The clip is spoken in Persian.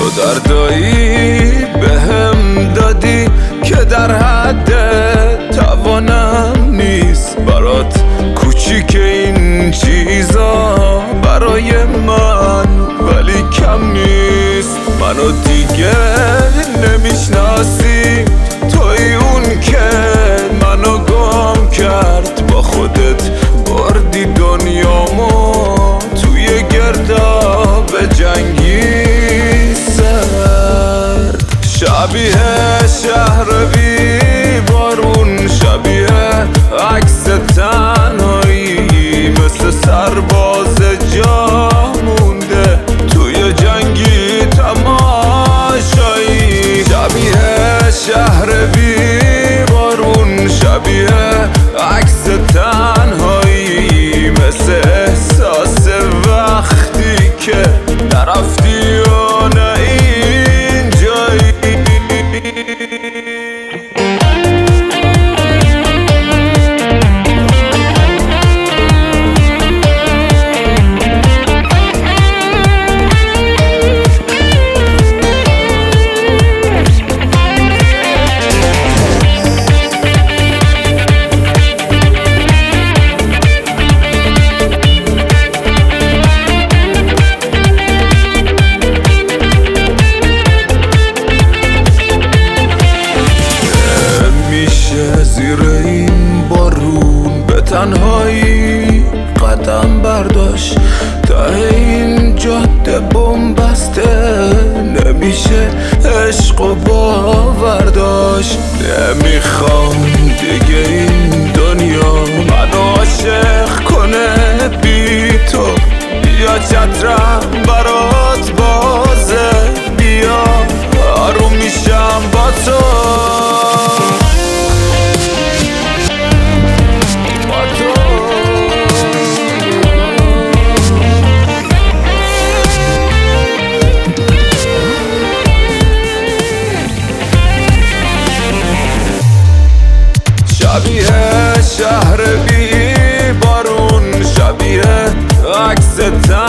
تو دردایی بهم دادی که در حد توانم نیست. برات کوچیک این چیزا برای من ولی کم نیست. منو دیگه نمیشناسی، توی اون که منو گم کرد. با خودت بردی دنیامو توی گرداب جنگی سرد. شبیه شهر بی بارون، شبیه عکس تنهایی، مثل سرباز جا مونده توی جنگی تماشایی. شبیه شهر بی بارون، شبیه عکس تنهایی، مثل احساس وقتی که نرفتی و نه اینجایی. زیر این بارون به تنهایی قدم برداشت، تا این جاده بنبسته نمیشه عشق و باور داشت. نمیخوام دیگه این دنیا منو عاشق کنه بی تو، یا چترم برات بازه، بیا آروم میشم با تو. شبیه شهر بی بارون، شبیه عکس